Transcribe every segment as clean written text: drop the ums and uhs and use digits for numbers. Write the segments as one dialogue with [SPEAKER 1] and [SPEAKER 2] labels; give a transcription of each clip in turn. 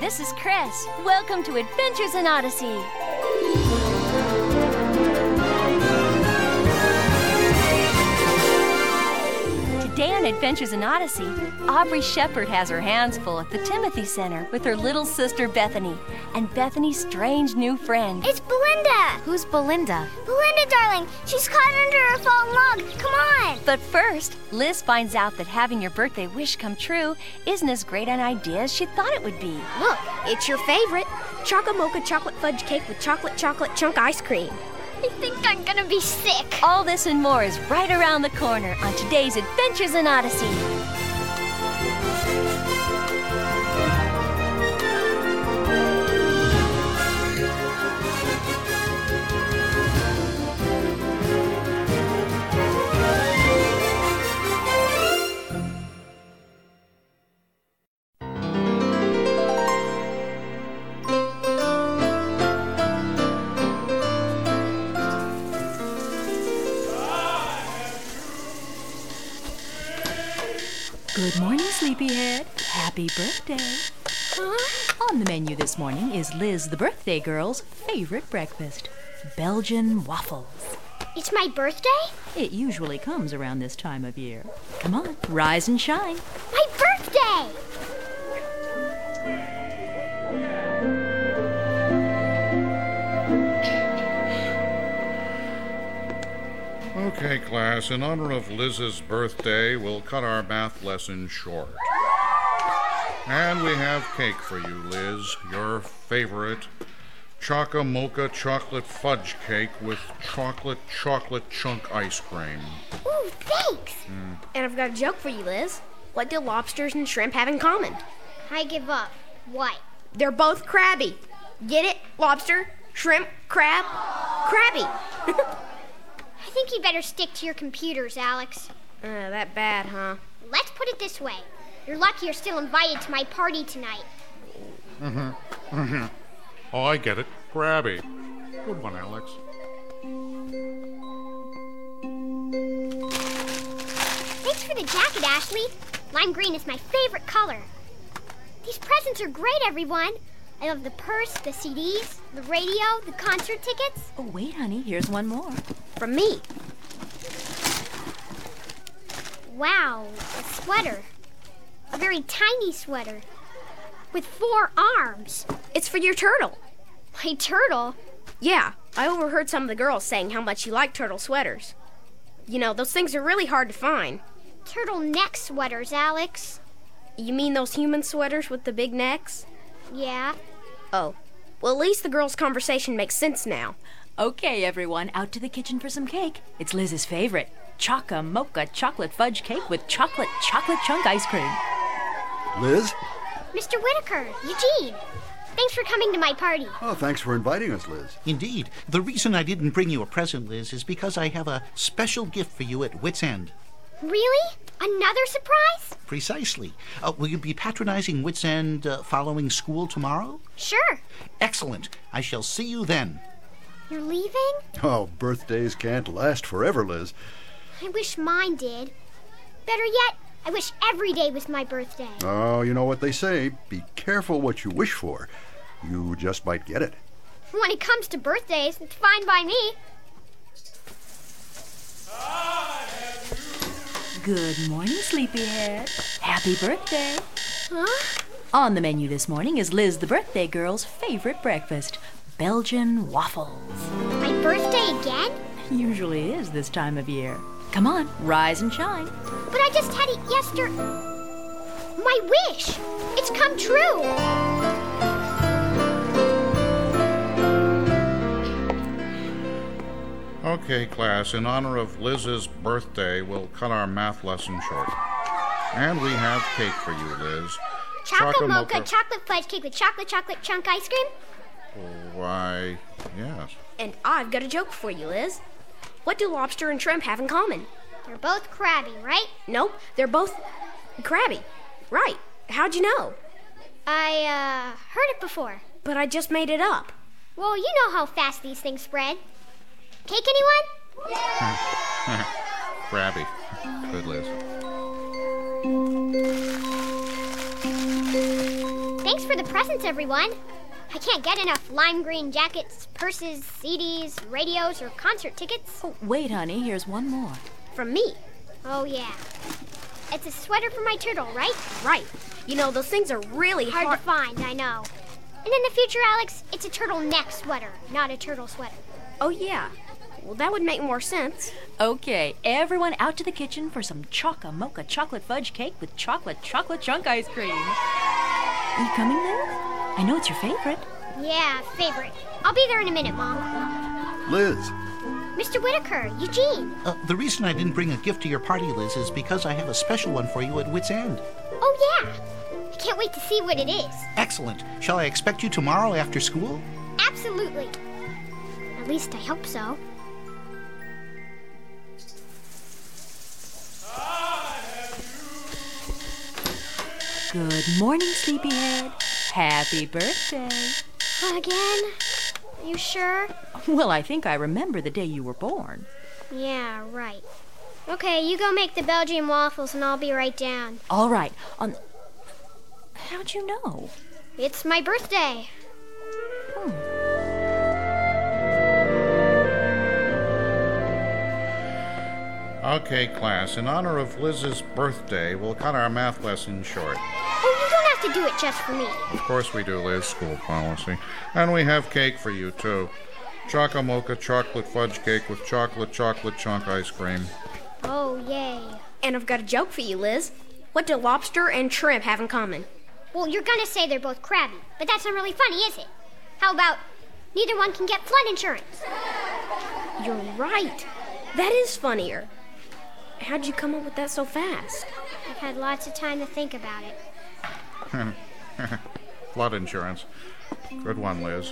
[SPEAKER 1] this is Chris. Welcome to Adventures in Odyssey. Today on Adventures in Odyssey, Aubrey Shepherd has her hands full at the Timothy Center with her little sister Bethany and Bethany's strange new friend.
[SPEAKER 2] It's Belinda!
[SPEAKER 1] Who's Belinda?
[SPEAKER 2] Belinda, darling! She's caught under a fallen log! Come on!
[SPEAKER 1] But first, Liz finds out that having your birthday wish come true isn't as great an idea as she thought it would be.
[SPEAKER 3] Look, it's your favorite. Choco Mocha chocolate fudge cake with chocolate chunk ice cream.
[SPEAKER 2] I think I'm gonna be sick.
[SPEAKER 1] All this and more is right around the corner on today's Adventures in Odyssey.
[SPEAKER 4] Good morning, sleepyhead. Happy birthday. On the menu this morning is Liz the birthday girl's favorite breakfast, Belgian waffles.
[SPEAKER 2] It's my birthday?
[SPEAKER 4] It usually comes around this time of year. Come on, rise and shine.
[SPEAKER 2] My birthday!
[SPEAKER 5] Okay, class, in honor of Liz's birthday, we'll cut our math lesson short. And we have cake for you, Liz, your favorite Choco Mocha chocolate fudge cake with chocolate chunk ice cream.
[SPEAKER 2] Ooh, thanks!
[SPEAKER 3] And I've got a joke for you, Liz. What do lobsters and shrimp have in common?
[SPEAKER 2] I give up. What?
[SPEAKER 3] They're both crabby. Get it? Lobster, shrimp, crab, crabby.
[SPEAKER 2] I think you better stick to your computers, Alex.
[SPEAKER 3] That bad, huh?
[SPEAKER 2] Let's put it this way. You're lucky you're still invited to my party tonight.
[SPEAKER 5] Oh, I get it. Crabby. Good one, Alex.
[SPEAKER 2] Thanks for the jacket, Ashley. Lime green is my favorite color. These presents are great, everyone. I love the purse, the CDs, the radio, the concert tickets.
[SPEAKER 4] Oh, wait, honey, here's one more.
[SPEAKER 3] From me.
[SPEAKER 2] Wow, a sweater. A very tiny sweater. With 4 arms.
[SPEAKER 3] It's for your turtle.
[SPEAKER 2] My turtle?
[SPEAKER 3] Yeah, I overheard some of the girls saying how much you like turtle sweaters. You know, those things are really hard to find.
[SPEAKER 2] Turtleneck sweaters, Alex.
[SPEAKER 3] You mean those human sweaters with the big necks?
[SPEAKER 2] Yeah.
[SPEAKER 3] Oh, well, at least the girls' conversation makes sense now.
[SPEAKER 4] Okay, everyone, out to the kitchen for some cake. It's Liz's favorite, Choco Mocha chocolate fudge cake with chocolate chunk ice cream.
[SPEAKER 6] Liz?
[SPEAKER 2] Mr. Whitaker, Eugene. Thanks for coming to my party.
[SPEAKER 6] Oh, thanks for inviting us, Liz.
[SPEAKER 7] Indeed. The reason I didn't bring you a present, Liz, is because I have a special gift for you at Wits End.
[SPEAKER 2] Really? Another surprise?
[SPEAKER 7] Precisely. Will you be patronizing Wits End following school tomorrow?
[SPEAKER 2] Sure.
[SPEAKER 7] Excellent. I shall see you then.
[SPEAKER 2] You're leaving?
[SPEAKER 6] Oh, birthdays can't last forever, Liz.
[SPEAKER 2] I wish mine did. Better yet, I wish every day was my birthday.
[SPEAKER 6] Oh, you know what they say. Be careful what you wish for. You just might get it.
[SPEAKER 2] When it comes to birthdays, it's fine by me.
[SPEAKER 4] Good morning, sleepyhead. Happy birthday.
[SPEAKER 2] Huh?
[SPEAKER 4] On the menu this morning is Liz the birthday girl's favorite breakfast, Belgian waffles.
[SPEAKER 2] My birthday again?
[SPEAKER 4] Usually is this time of year. Come on, rise and shine.
[SPEAKER 2] But I just had it yesterday. My wish! It's come true!
[SPEAKER 5] Okay, class, in honor of Liz's birthday, we'll cut our math lesson short. And we have cake for you, Liz.
[SPEAKER 2] Choco Mocha chocolate fudge cake with chocolate chunk ice cream?
[SPEAKER 5] Why, yes.
[SPEAKER 3] And I've got a joke for you, Liz. What do lobster and shrimp have in common?
[SPEAKER 2] They're both crabby, right?
[SPEAKER 3] Nope, they're both crabby. Right. How'd you know?
[SPEAKER 2] I, heard it before.
[SPEAKER 3] But I just made it up.
[SPEAKER 2] Well, you know how fast these things spread. Cake, anyone?
[SPEAKER 5] Crabby. Good, Liz.
[SPEAKER 2] Thanks for the presents, everyone. I can't get enough lime green jackets, purses, CDs, radios, or concert tickets.
[SPEAKER 4] Oh, wait, honey, here's one more.
[SPEAKER 3] From me.
[SPEAKER 2] Oh, yeah. It's a sweater for my turtle, right?
[SPEAKER 3] Right. You know, those things are really
[SPEAKER 2] Hard to find, I know. And in the future, Alex, it's a turtleneck sweater, not a turtle sweater.
[SPEAKER 3] Oh, yeah. Well, that would make more sense.
[SPEAKER 4] Okay, everyone out to the kitchen for some Choca Mocha chocolate fudge cake with chocolate chunk ice cream. Are you coming, Liz? I know it's your favorite.
[SPEAKER 2] Yeah, favorite. I'll be there in a minute, Mom.
[SPEAKER 6] Liz,
[SPEAKER 2] Mr. Whitaker, Eugene.
[SPEAKER 7] The reason I didn't bring a gift to your party, Liz, is because I have a special one for you at Wits End.
[SPEAKER 2] Oh, yeah. I can't wait to see what it is.
[SPEAKER 7] Excellent. Shall I expect you tomorrow after school?
[SPEAKER 2] Absolutely. At least I hope so.
[SPEAKER 4] Good morning, sleepyhead. Happy birthday.
[SPEAKER 2] Again? You sure?
[SPEAKER 4] Well, I think I remember the day you were born.
[SPEAKER 2] Yeah, right. Okay, you go make the Belgian waffles and I'll be right down.
[SPEAKER 4] All right. How'd you know?
[SPEAKER 2] It's my birthday.
[SPEAKER 5] Okay, class, in honor of Liz's birthday, we'll cut our math lesson short.
[SPEAKER 2] Oh, you don't have to do it just for me.
[SPEAKER 5] Of course we do, Liz, school policy. And we have cake for you, too. Choca Mocha chocolate fudge cake with chocolate chunk ice cream.
[SPEAKER 2] Oh, yay.
[SPEAKER 3] And I've got a joke for you, Liz. What do lobster and shrimp have in common?
[SPEAKER 2] Well, you're gonna say they're both crabby, but that's not really funny, is it? How about neither one can get flood insurance?
[SPEAKER 3] You're right. That is funnier. How'd you come up with that so fast?
[SPEAKER 2] I've had lots of time to think about it.
[SPEAKER 5] Flood insurance. Good one, Liz.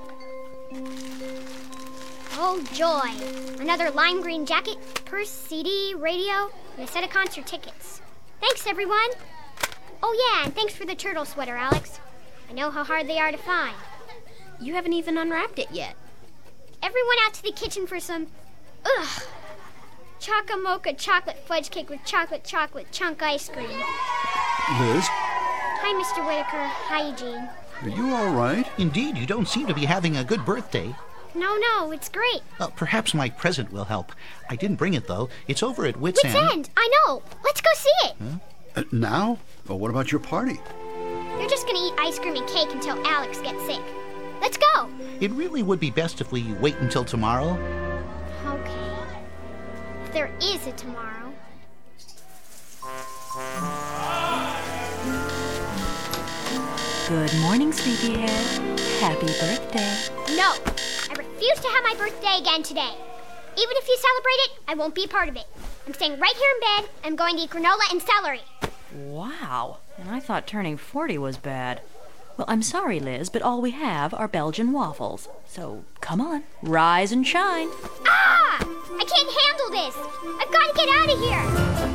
[SPEAKER 2] Oh, joy. Another lime green jacket, purse, CD, radio, and a set of concert tickets. Thanks, everyone. Oh, yeah, and thanks for the turtle sweater, Alex. I know how hard they are to find.
[SPEAKER 3] You haven't even unwrapped it yet.
[SPEAKER 2] Everyone out to the kitchen for some... Choca Mocha chocolate fudge cake with chocolate chunk ice cream.
[SPEAKER 6] Liz,
[SPEAKER 2] Hi, Mr. Whitaker. Hi, Eugene.
[SPEAKER 6] are you all right?
[SPEAKER 7] Indeed, you don't seem to be having a good birthday.
[SPEAKER 2] No, it's great.
[SPEAKER 7] Perhaps my present will help. I didn't bring it, though. It's over at Wits
[SPEAKER 2] Wits
[SPEAKER 7] End.
[SPEAKER 2] End. I know. Let's go see it.
[SPEAKER 6] Now? Or what about your party?
[SPEAKER 2] They're just going to eat ice cream and cake until Alex gets sick. Let's go.
[SPEAKER 7] It really would be best if we wait until tomorrow.
[SPEAKER 2] Okay. If there is a tomorrow.
[SPEAKER 4] Good morning, sleepyhead. Happy birthday.
[SPEAKER 2] No. I refuse to have my birthday again today. Even if you celebrate it, I won't be a part of it. I'm staying right here in bed. I'm going to eat granola and celery.
[SPEAKER 4] Wow. And I thought turning 40 was bad. Well, I'm sorry, Liz, but all we have are Belgian waffles. So, come on, rise and shine.
[SPEAKER 2] Ah! I can't handle this. I've got to get out of here.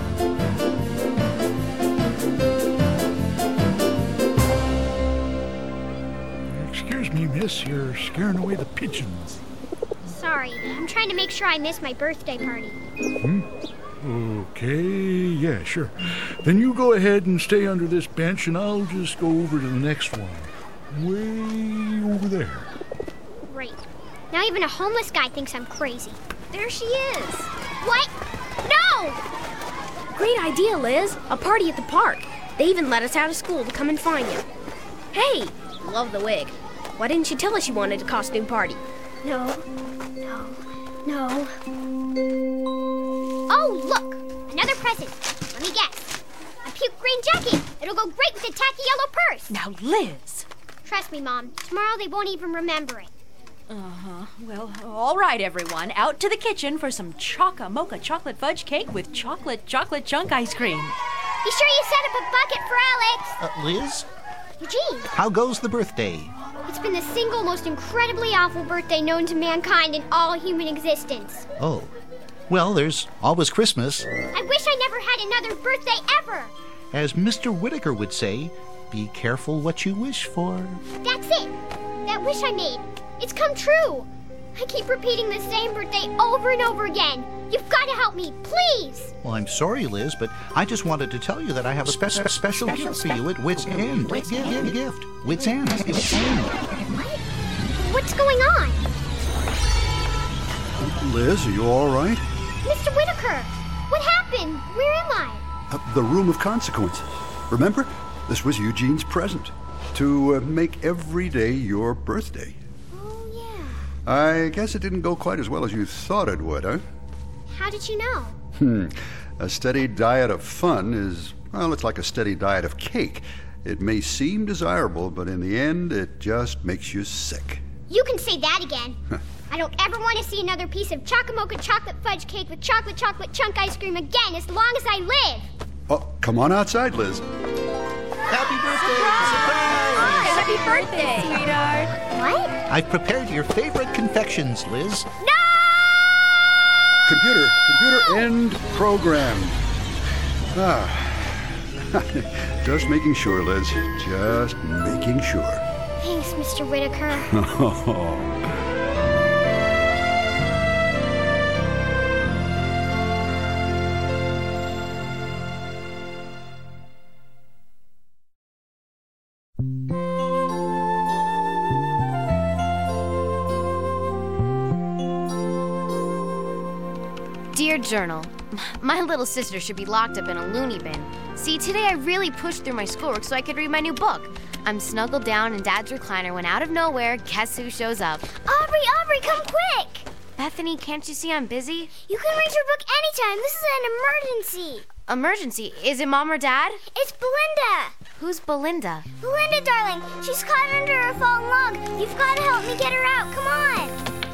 [SPEAKER 8] Excuse me, miss, you're scaring away the pigeons.
[SPEAKER 2] Sorry, I'm trying to make sure I miss my birthday party.
[SPEAKER 8] Okay, yeah, sure. Then you go ahead and stay under this bench, and I'll just go over to the next one. Way over there.
[SPEAKER 2] Great. Now even a homeless guy thinks I'm crazy.
[SPEAKER 3] There she is.
[SPEAKER 2] What? No!
[SPEAKER 3] Great idea, Liz. A party at the park. They even let us out of school to come and find you. Hey, love the wig. Why didn't you tell us you wanted a costume party?
[SPEAKER 2] No. Oh, look! Another present. Let me guess. A puke green jacket. It'll go great with a tacky yellow purse.
[SPEAKER 4] Now, Liz.
[SPEAKER 2] Trust me, Mom. Tomorrow they won't even remember it.
[SPEAKER 4] Well, all right, everyone. Out to the kitchen for some Choca Mocha chocolate fudge cake with chocolate chunk ice cream.
[SPEAKER 2] Be sure you set up a bucket for Alex.
[SPEAKER 7] Liz,
[SPEAKER 2] Eugene,
[SPEAKER 7] how goes the birthday?
[SPEAKER 2] it's been the single most incredibly awful birthday known to mankind in all human existence.
[SPEAKER 7] Oh, well, there's always Christmas.
[SPEAKER 2] I wish I never had another birthday ever.
[SPEAKER 7] As Mr. Whitaker would say, be careful what you wish for.
[SPEAKER 2] That's it. That wish I made. It's come true. I keep repeating the same birthday over and over again. You've got to help me, please!
[SPEAKER 7] Well, I'm sorry, Liz, but I just wanted to tell you that I have a special gift for you at Wits End. Gift. Wits End.
[SPEAKER 2] What? What's going on?
[SPEAKER 6] Liz, are you all right?
[SPEAKER 2] Mr. Whitaker, what happened? Where am I?
[SPEAKER 6] The Room of Consequences. Remember? This was Eugene's present. To make every day your birthday.
[SPEAKER 2] Oh, yeah.
[SPEAKER 6] I guess it didn't go quite as well as you thought it would, huh?
[SPEAKER 2] How did you know?
[SPEAKER 6] A steady diet of fun is, well, it's like a steady diet of cake. It may seem desirable, but in the end, it just makes you sick.
[SPEAKER 2] You can say that again. I don't ever want to see another piece of Chocomocha chocolate fudge cake with chocolate chunk ice cream again as long as I live.
[SPEAKER 6] Oh, come on outside, Liz.
[SPEAKER 7] Happy birthday! Surprise!
[SPEAKER 3] Happy birthday, sweetheart.
[SPEAKER 2] What?
[SPEAKER 7] I've prepared your favorite confections, Liz.
[SPEAKER 2] No!
[SPEAKER 6] Computer, end program. Just making sure, Liz. Just making sure.
[SPEAKER 2] Thanks, Mr. Whitaker.
[SPEAKER 3] Dear Journal, my little sister should be locked up in a loony bin. See, today I really pushed through my schoolwork so I could read my new book. I'm snuggled down in Dad's recliner when out of nowhere, guess who shows up?
[SPEAKER 2] Aubrey, come quick!
[SPEAKER 3] Bethany, can't you see I'm busy?
[SPEAKER 2] You can read your book anytime. This is an emergency.
[SPEAKER 3] Emergency? Is it Mom or Dad?
[SPEAKER 2] It's Belinda.
[SPEAKER 3] Who's Belinda?
[SPEAKER 2] Belinda, darling. She's caught under a fallen log. You've got to help me get her out. Come on.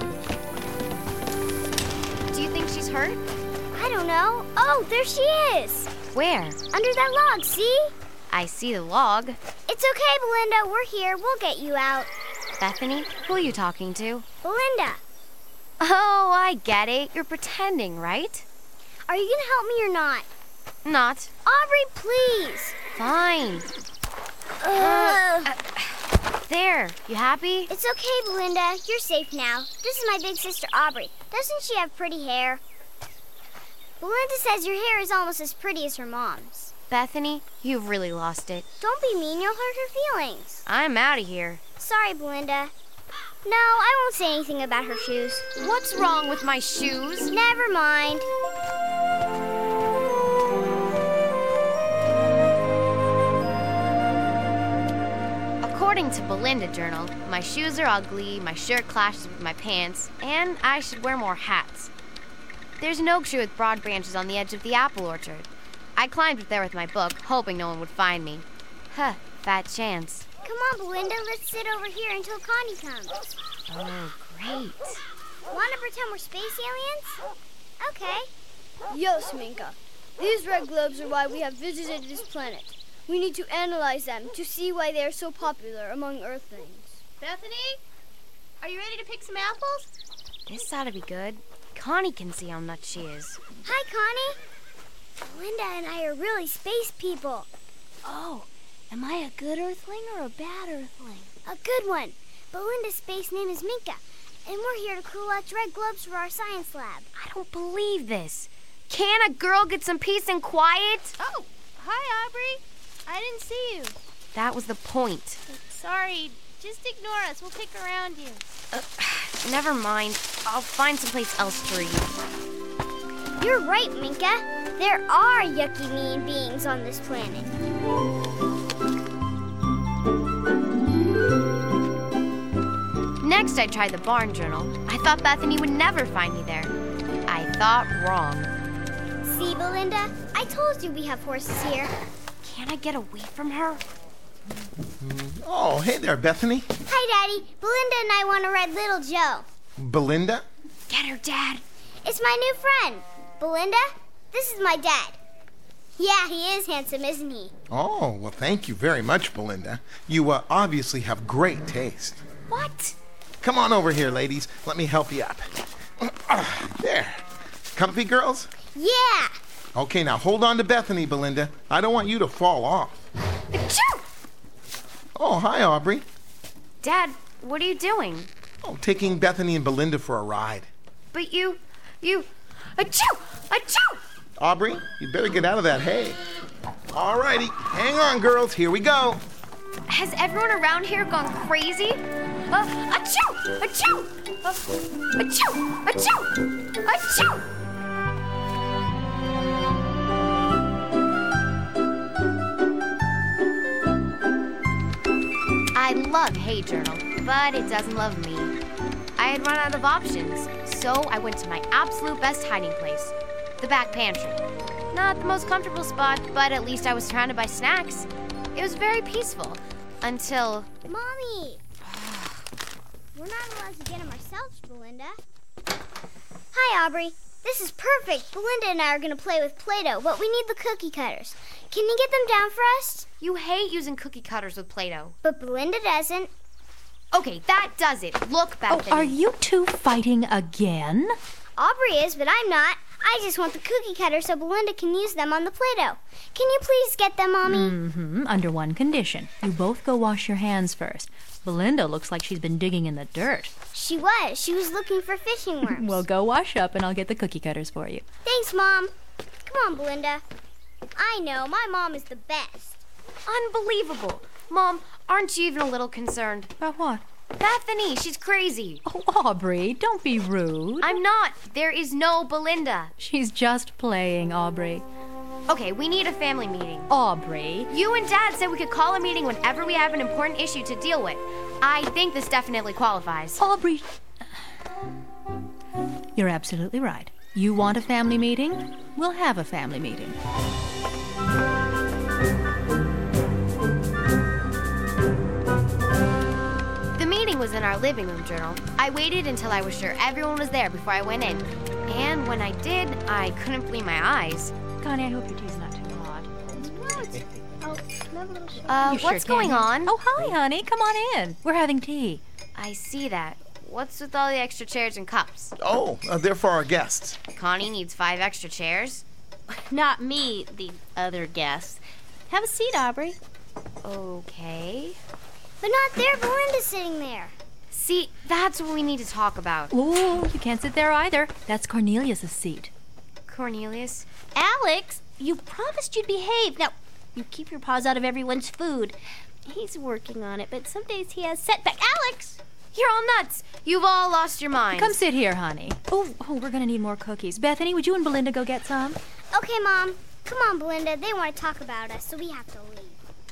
[SPEAKER 3] Do you think she's hurt?
[SPEAKER 2] I don't know. Oh, there she is.
[SPEAKER 3] Where?
[SPEAKER 2] Under that log, see?
[SPEAKER 3] I see the log.
[SPEAKER 2] It's okay, Belinda. We're here. We'll get you out.
[SPEAKER 3] Bethany, who are you talking to?
[SPEAKER 2] Belinda.
[SPEAKER 3] Oh, I get it. You're pretending, right?
[SPEAKER 2] Are you going to help me or not?
[SPEAKER 3] Not.
[SPEAKER 2] Aubrey, please.
[SPEAKER 3] Fine. There. You happy?
[SPEAKER 2] It's okay, Belinda. You're safe now. This is my big sister, Aubrey. Doesn't she have pretty hair? Belinda says your hair is almost as pretty as her mom's.
[SPEAKER 3] Bethany, you've really lost it.
[SPEAKER 2] Don't be mean. You'll hurt her feelings.
[SPEAKER 3] I'm out of here.
[SPEAKER 2] Sorry, Belinda. No, I won't say anything about her shoes.
[SPEAKER 3] What's wrong with my shoes?
[SPEAKER 2] Never mind.
[SPEAKER 3] According to Belinda Journal, my shoes are ugly, my shirt clashes with my pants, and I should wear more hats. There's an oak tree with broad branches on the edge of the apple orchard. I climbed up there with my book, hoping no one would find me. Huh, fat chance.
[SPEAKER 2] Come on, Belinda, let's sit over here until Connie comes.
[SPEAKER 3] Oh, great.
[SPEAKER 2] Want to pretend we're space aliens? Okay.
[SPEAKER 9] Yes, Minka. These red globes are why we have visited this planet. We need to analyze them to see why they are so popular among Earthlings.
[SPEAKER 10] Bethany, are you ready to pick some apples?
[SPEAKER 3] This ought to be good. Connie can see how nuts she is.
[SPEAKER 2] Hi, Connie. Belinda and I are really space people.
[SPEAKER 9] Oh, am I a good Earthling or a bad Earthling?
[SPEAKER 2] A good one. Belinda's space name is Minka, and we're here to collect red globes for our science lab.
[SPEAKER 3] I don't believe this. Can a girl get some peace and quiet?
[SPEAKER 10] Oh, hi, Aubrey. I didn't see you.
[SPEAKER 3] That was the point.
[SPEAKER 10] Sorry, just ignore us. We'll pick around you.
[SPEAKER 3] Never mind. I'll find someplace else to read.
[SPEAKER 2] You're right, Minka. There are yucky mean beings on this planet.
[SPEAKER 3] Next, I tried the Barn Journal. I thought Bethany would never find me there. I thought wrong.
[SPEAKER 2] See, Belinda? I told you we have horses here.
[SPEAKER 3] Can't I get away from her?
[SPEAKER 11] Oh, hey there, Bethany.
[SPEAKER 2] Hi, Daddy. Belinda and I want to ride Little Joe.
[SPEAKER 11] Belinda?
[SPEAKER 3] Get her, Dad.
[SPEAKER 2] It's my new friend. Belinda, this is my dad. Yeah, he is handsome, isn't he?
[SPEAKER 11] Oh, well, thank you very much, Belinda. You obviously have great taste.
[SPEAKER 3] What?
[SPEAKER 11] Come on over here, ladies. Let me help you up. There. Comfy, girls?
[SPEAKER 2] Yeah.
[SPEAKER 11] Okay, now hold on to Bethany, Belinda. I don't want you to fall off.
[SPEAKER 3] Achoo!
[SPEAKER 11] Oh, hi, Aubrey.
[SPEAKER 3] Dad, what are you doing?
[SPEAKER 11] Oh, taking Bethany and Belinda for a ride.
[SPEAKER 3] But you... Achoo! Achoo!
[SPEAKER 11] Aubrey, you better get out of that hay. All righty, hang on, girls. Here we go.
[SPEAKER 3] Has everyone around here gone crazy? Achoo! Achoo! Achoo! Achoo! Achoo! I love Hay Journal, but it doesn't love me. I had run out of options, so I went to my absolute best hiding place, the back pantry. Not the most comfortable spot, but at least I was surrounded by snacks. It was very peaceful, until...
[SPEAKER 2] Mommy! We're not allowed to get them ourselves, Belinda. Hi, Aubrey. This is perfect. Belinda and I are going to play with Play-Doh, but we need the cookie cutters. Can you get them down for us?
[SPEAKER 3] You hate using cookie cutters with Play-Doh.
[SPEAKER 2] But Belinda doesn't.
[SPEAKER 3] Okay, that does it. Look, Bethany.
[SPEAKER 4] Oh, are you two fighting again?
[SPEAKER 2] Aubrey is, but I'm not. I just want the cookie cutters so Belinda can use them on the Play-Doh. Can you please get them, Mommy?
[SPEAKER 4] Mm-hmm. Under one condition. You both go wash your hands first. Belinda looks like she's been digging in the dirt.
[SPEAKER 2] She was. She was looking for fishing worms.
[SPEAKER 4] Well, go wash up and I'll get the cookie cutters for you.
[SPEAKER 2] Thanks, Mom. Come on, Belinda. I know. My mom is the best.
[SPEAKER 3] Unbelievable. Mom, aren't you even a little concerned?
[SPEAKER 4] About what?
[SPEAKER 3] Bethany, she's crazy.
[SPEAKER 4] Oh, Aubrey, don't be rude.
[SPEAKER 3] I'm not. There is no Belinda.
[SPEAKER 4] She's just playing, Aubrey.
[SPEAKER 3] Okay, we need a family meeting.
[SPEAKER 4] Aubrey.
[SPEAKER 3] You and Dad said we could call a meeting whenever we have an important issue to deal with. I think this definitely qualifies.
[SPEAKER 4] Aubrey. You're absolutely right. You want a family meeting? We'll have a family meeting.
[SPEAKER 3] The meeting was in our living room, Journal. I waited until I was sure everyone was there before I went in. And when I did, I couldn't believe my eyes.
[SPEAKER 4] Connie, I hope your tea's not too hot.
[SPEAKER 2] What? Oh, can I have a little sugar?
[SPEAKER 3] What's going on?
[SPEAKER 4] Oh, hi, honey. Come on in. We're having tea.
[SPEAKER 3] I see that. What's with all the extra chairs and cups?
[SPEAKER 11] Oh, they're for our guests.
[SPEAKER 3] Connie needs 5 extra chairs.
[SPEAKER 10] Not me, the other guest. Have a seat, Aubrey.
[SPEAKER 3] Okay.
[SPEAKER 2] But not there. Belinda's sitting there.
[SPEAKER 3] See, that's what we need to talk about.
[SPEAKER 4] Oh, you can't sit there either. That's Cornelius' seat.
[SPEAKER 3] Cornelius?
[SPEAKER 10] Alex, you promised you'd behave. Now, you keep your paws out of everyone's food. He's working on it, but some days he has setback. Alex!
[SPEAKER 3] You're all nuts. You've all lost your minds.
[SPEAKER 4] Come sit here, honey. Oh, we're going to need more cookies. Bethany, would you and Belinda go get some?
[SPEAKER 2] Okay, Mom. Come on, Belinda. They want to talk about us, so we have to leave.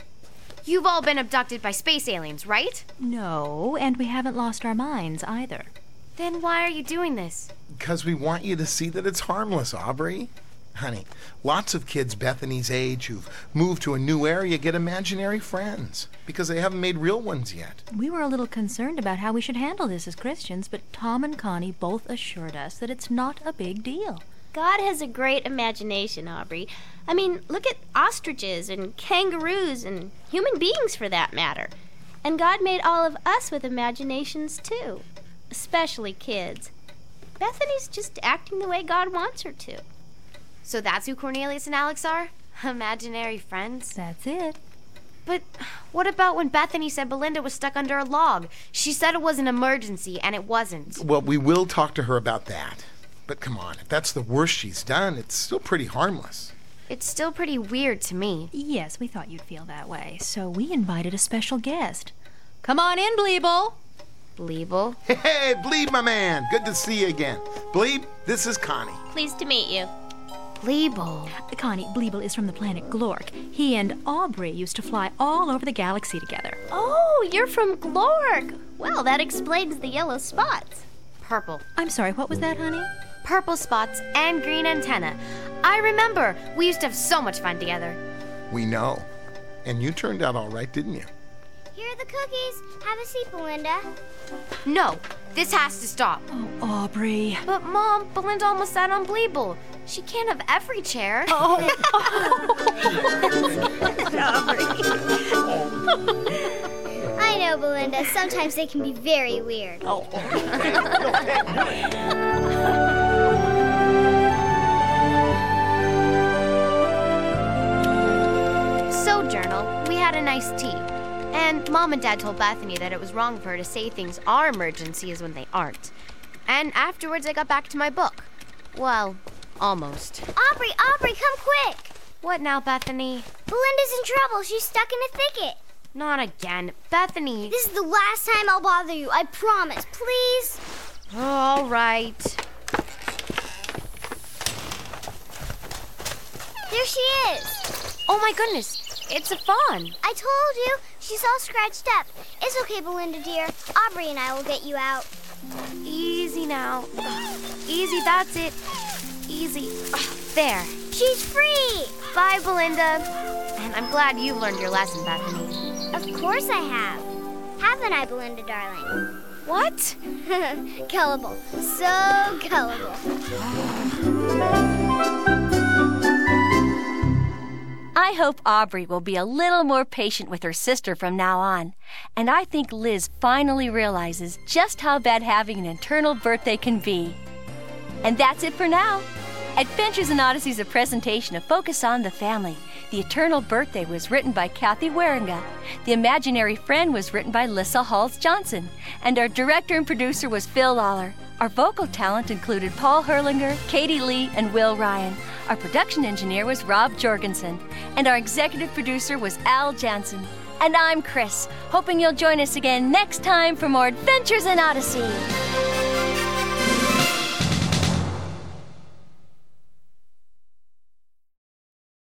[SPEAKER 3] You've all been abducted by space aliens, right?
[SPEAKER 4] No, and we haven't lost our minds either.
[SPEAKER 3] Then why are you doing this?
[SPEAKER 11] Because we want you to see that it's harmless, Aubrey. Honey, lots of kids Bethany's age who've moved to a new area get imaginary friends because they haven't made real ones yet.
[SPEAKER 4] We were a little concerned about how we should handle this as Christians, but Tom and Connie both assured us that it's not a big deal.
[SPEAKER 10] God has a great imagination, Aubrey. I mean, look at ostriches and kangaroos and human beings for that matter. And God made all of us with imaginations too, especially kids. Bethany's just acting the way God wants her to.
[SPEAKER 3] So that's who Cornelius and Alex are? Imaginary friends?
[SPEAKER 4] That's it.
[SPEAKER 3] But what about when Bethany said Belinda was stuck under a log? She said it was an emergency, and it wasn't.
[SPEAKER 11] Well, we will talk to her about that. But come on, if that's the worst she's done, it's still pretty harmless.
[SPEAKER 3] It's still pretty weird to me.
[SPEAKER 4] Yes, we thought you'd feel that way, so we invited a special guest. Come on in, Bleeble.
[SPEAKER 3] Bleeble?
[SPEAKER 11] Hey, Bleeb, my man. Good to see you again. Bleeb, this is Connie.
[SPEAKER 10] Pleased to meet you.
[SPEAKER 3] Bleeble.
[SPEAKER 4] Connie, Bleeble is from the planet Glork. He and Aubrey used to fly all over the galaxy together.
[SPEAKER 10] Oh, you're from Glork. Well, that explains the yellow spots.
[SPEAKER 3] Purple.
[SPEAKER 4] I'm sorry, what was that, honey?
[SPEAKER 3] Purple spots and green antenna. I remember. We used to have so much fun together.
[SPEAKER 11] We know. And you turned out all right, didn't you?
[SPEAKER 2] Here are the cookies. Have a seat, Belinda.
[SPEAKER 3] No, this has to stop.
[SPEAKER 4] Oh, Aubrey.
[SPEAKER 3] But, Mom, Belinda almost sat on Bleeble. She can't have every chair.
[SPEAKER 2] I know, Belinda. Sometimes they can be very weird.
[SPEAKER 3] So, Journal, we had a nice tea. And Mom and Dad told Bethany that it was wrong for her to say things are emergencies when they aren't. And afterwards, I got back to my book. Well, Almost.
[SPEAKER 2] Aubrey, come quick!
[SPEAKER 3] What now, Bethany?
[SPEAKER 2] Belinda's in trouble. She's stuck in a thicket.
[SPEAKER 3] Not again. Bethany!
[SPEAKER 2] This is the last time I'll bother you. I promise. Please?
[SPEAKER 3] All right.
[SPEAKER 2] There she is.
[SPEAKER 3] Oh my goodness. It's a fawn.
[SPEAKER 2] I told you. She's all scratched up. It's okay, Belinda, dear. Aubrey and I will get you out.
[SPEAKER 3] Easy now. Easy, that's it. Easy. There.
[SPEAKER 2] She's free.
[SPEAKER 3] Bye, Belinda. And I'm glad you've learned your lesson, Bethany.
[SPEAKER 2] Of course I have. Haven't I, Belinda, darling?
[SPEAKER 3] What?
[SPEAKER 2] Gullible. So gullible.
[SPEAKER 1] I hope Aubrey will be a little more patient with her sister from now on. And I think Liz finally realizes just how bad having an eternal birthday can be. And that's it for now. Adventures in Odyssey is a presentation of Focus on the Family. The Eternal Birthday was written by Kathy Waringa. The Imaginary Friend was written by Lissa Halls-Johnson. And our director and producer was Phil Lawler. Our vocal talent included Paul Herlinger, Katie Lee, and Will Ryan. Our production engineer was Rob Jorgensen. And our executive producer was Al Jansen. And I'm Chris, hoping you'll join us again next time for more Adventures in Odyssey.